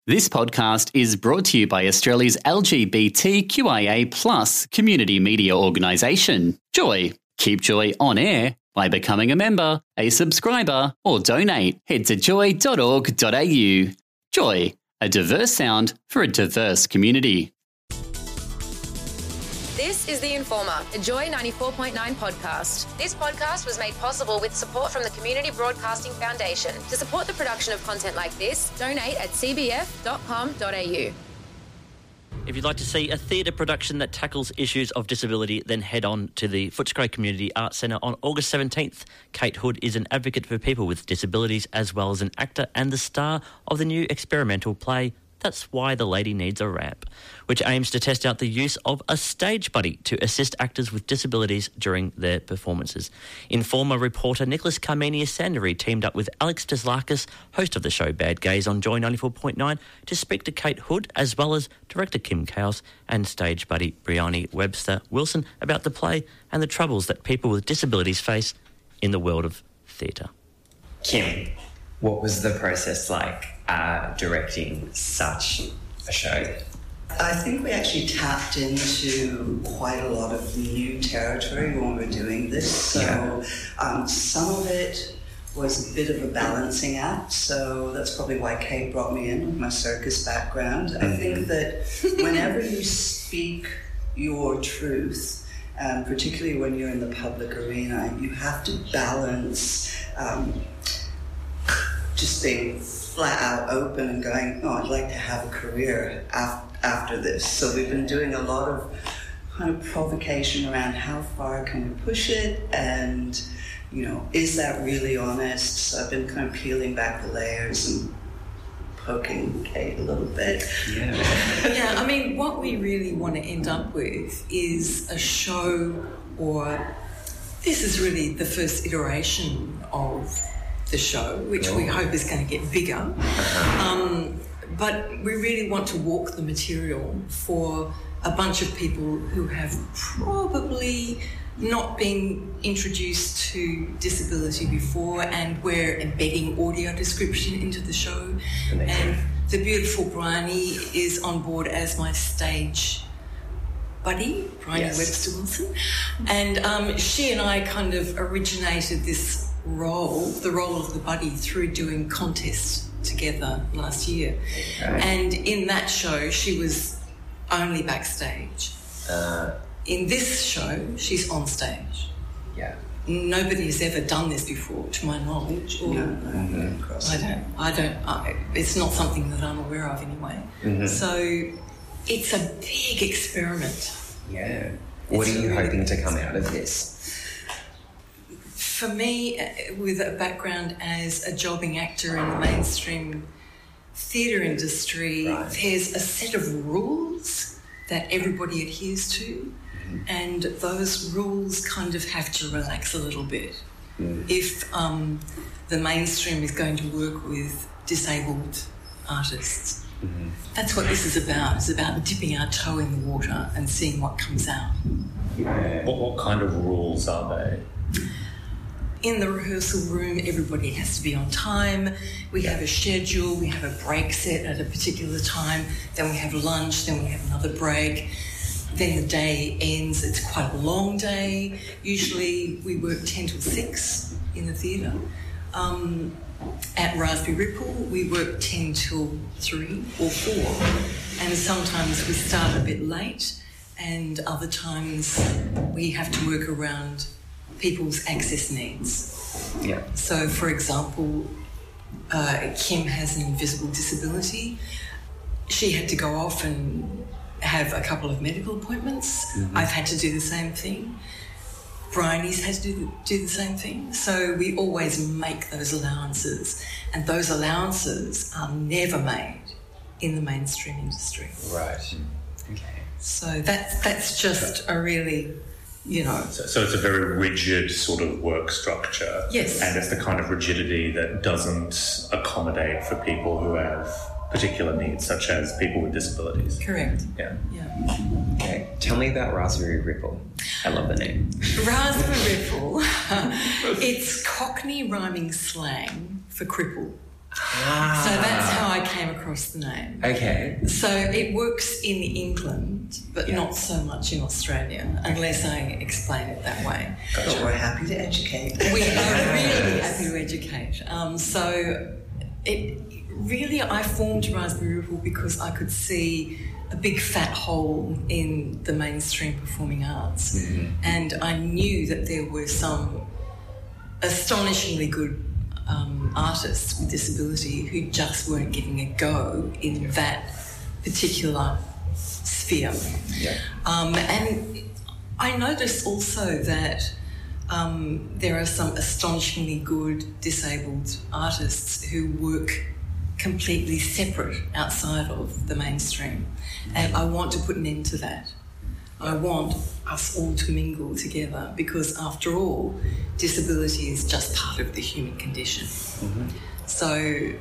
This podcast is brought to you by Australia's LGBTQIA+ community media organisation, Joy. Keep Joy on air by becoming a member, a subscriber, or donate. Head to joy.org.au. Joy, a diverse sound for a diverse community. This is The Informer, a Joy 94.9 podcast. This podcast was made possible with support from the Community Broadcasting Foundation. To support the production of content like this, donate at cbf.com.au. If you'd like to see a theatre production that tackles issues of disability, then head on to the Footscray Community Arts Centre on August 17th. Kate Hood is an advocate for people with disabilities as well as an actor and the star of the new experimental play That's Why the Lady Needs a Ramp, which aims to test out the use of a stage buddy to assist actors with disabilities during their performances. Informer reporter Nicholas Carmenia-Sanderi teamed up with Alex Teslakis, host of the show Bad Gays on Joy 94.9, to speak to Kate Hood as well as director Kim Chaos and stage buddy Brianni Webster-Wilson about the play and the troubles that people with disabilities face in the world of theatre. Kim, what was the process like directing such a show? I think we actually tapped into quite a lot of new territory when we were doing this. So some of it was a bit of a balancing act. So that's probably why Kate brought me in with my circus background. Mm-hmm. I think that whenever you speak your truth, particularly when you're in the public arena, you have to balance just being flat out open and going, I'd like to have a career after this. So we've been doing a lot of kind of provocation around how far can we push it, and, is that really honest? So I've been kind of peeling back the layers and poking Kate a little bit. Yeah, I mean, what we really want to end up with is a show, or this is really the first iteration of the show, which we hope is going to get bigger. But we really want to walk the material for a bunch of people who have probably not been introduced to disability before, and we're embedding audio description into the show. And the beautiful Brianni is on board as my stage buddy, Brianni Webster-Wilson. And she and I kind of originated this role, the role of the buddy, through doing contests together last year. Okay. And in that show, she was only backstage. In this show, she's on stage. Yeah. Nobody has ever done this before, to my knowledge. Or I don't. It's not something that I'm aware of anyway. Mm-hmm. So it's a big experiment. Yeah. What are you hoping to come out of this? For me, with a background as a jobbing actor in the mainstream theatre industry, there's a set of rules that everybody adheres to, and those rules kind of have to relax a little bit. If the mainstream is going to work with disabled artists. That's what this is about. It's about dipping our toe in the water and seeing what comes out. What kind of rules are they? In the rehearsal room, everybody has to be on time. We have a schedule. We have a break set at a particular time. Then we have lunch. Then we have another break. Then the day ends. It's quite a long day. Usually we work 10 till 6 in the theatre. At Raspberry Ripple, we work 10 till 3 or 4. And sometimes we start a bit late, and other times we have to work around people's access needs. Yeah. So, for example, Kim has an invisible disability. She had to go off and have a couple of medical appointments. I've had to do the same thing. Brianni's had to do the same thing. So we always make those allowances, and those allowances are never made in the mainstream industry. Right. Okay. So that's just a really... So it's a very rigid sort of work structure. Yes. And it's the kind of rigidity that doesn't accommodate for people who have particular needs, such as people with disabilities. Correct. Yeah. Okay. Tell me about Raspberry Ripple. I love the name. Raspberry Ripple. It's Cockney rhyming slang for cripple. So that's how I came across the name. Okay. So it works in England, but not so much in Australia, unless I explain it that way. But we're happy to educate. We are really happy to educate. So it really, I formed Raspberry Ripple because I could see a big fat hole in the mainstream performing arts. Mm-hmm. And I knew that there were some astonishingly good artists with disability who just weren't getting a go in that particular sphere. Yeah. And I noticed also that there are some astonishingly good disabled artists who work completely separate outside of the mainstream. And I want to put an end to that. I want us all to mingle together because, after all, disability is just part of the human condition. Mm-hmm. So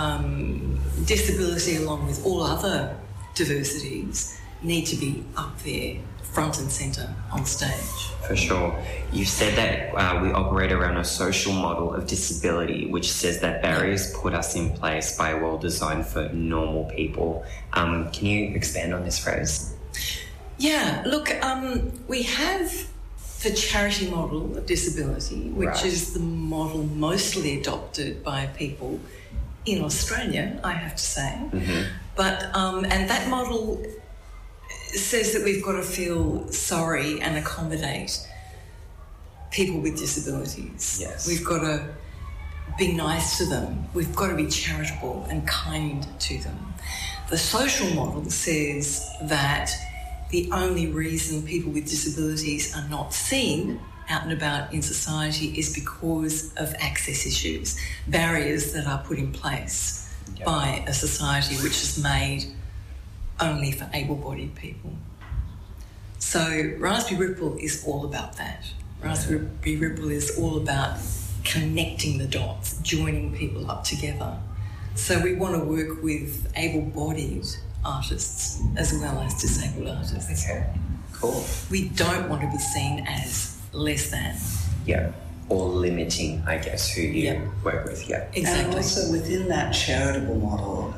disability, along with all other diversities, need to be up there, front and centre, on stage. For sure. You said that we operate around a social model of disability, which says that barriers put us in place by a world designed for normal people. Can you expand on this phrase? Yeah, look, we have the charity model of disability, which is the model mostly adopted by people in Australia, I have to say. Mm-hmm. But and that model says that we've got to feel sorry and accommodate people with disabilities. Yes. We've got to be nice to them. We've got to be charitable and kind to them. The social model says that the only reason people with disabilities are not seen out and about in society is because of access issues, barriers that are put in place by a society which is made only for able-bodied people. So Raspberry Ripple is all about that. Raspberry Ripple is all about connecting the dots, joining people up together. So we want to work with able-bodied artists as well as disabled artists. Okay, cool. We don't want to be seen as less than. Yeah, or limiting, I guess, who you work with. Yeah, Exactly. And also within that charitable model,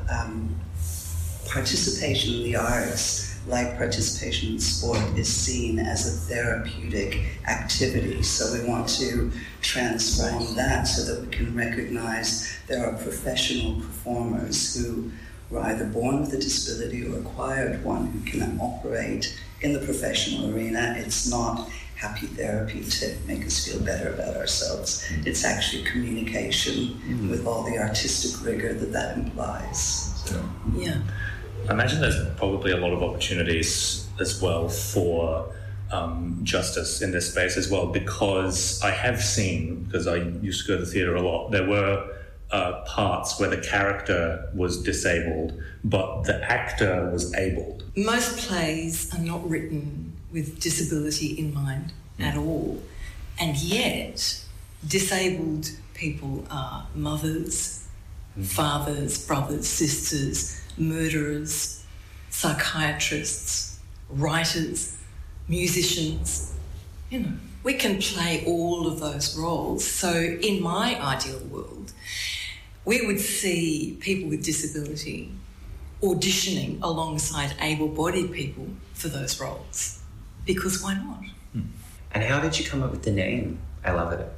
participation in the arts, like participation in sport, is seen as a therapeutic activity. So we want to transform that so that we can recognize there are professional performers who were either born with a disability or acquired one who can operate in the professional arena. It's not happy therapy to make us feel better about ourselves. It's actually communication with all the artistic rigor that implies. So. Yeah. I imagine there's probably a lot of opportunities as well for justice in this space as well, because I have seen, because I used to go to the theatre a lot, there were parts where the character was disabled, but the actor was abled. Most plays are not written with disability in mind at all, and yet disabled people are mothers, fathers, brothers, sisters, murderers, psychiatrists, writers, musicians. You know, we can play all of those roles. So in my ideal world, we would see people with disability auditioning alongside able-bodied people for those roles. Because why not? And how did you come up with the name? I love it.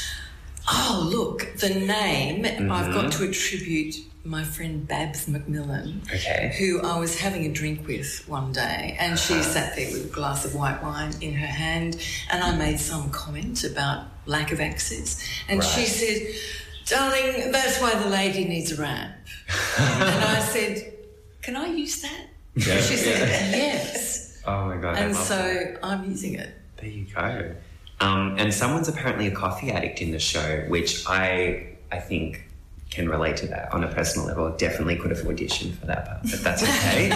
Oh, look, the name I've got to attribute my friend Babs McMillan, who I was having a drink with one day, and she sat there with a glass of white wine in her hand, and I made some comment about lack of access, and she said, "Darling, that's why the lady needs a ramp." And I said, "Can I use that?" Yeah. She said, "Yes." Oh my God. And I love so that. I'm using it. There you go. And someone's apparently a coffee addict in the show, which I think can relate to that on a personal level. I definitely could have auditioned for that part, but that's okay.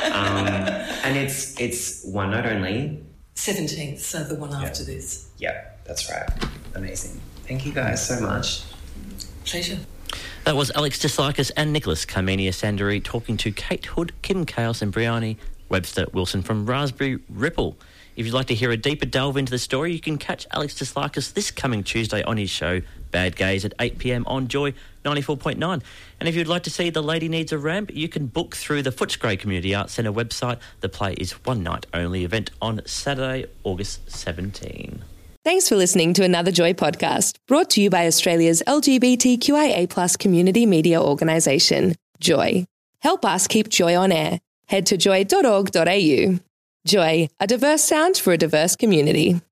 And it's one night only. 17th, so the one after this. Yeah, that's right. Amazing. Thank you guys so much. Pleasure. That was Alex Dislakis and Nicholas Carmenia Sanderi talking to Kate Hood, Kim Chaos and Briani Webster Wilson from Raspberry Ripple. If you'd like to hear a deeper delve into the story, you can catch Alex Dislakis this coming Tuesday on his show, Bad Gays at 8 p.m. on Joy 94.9. And if you'd like to see The Lady Needs a Ramp, you can book through the Footscray Community Arts Centre website. The play is one night only event on Saturday, August 17. Thanks for listening to another Joy podcast, brought to you by Australia's LGBTQIA+ community media organisation, Joy. Help us keep Joy on air. Head to joy.org.au. Joy, a diverse sound for a diverse community.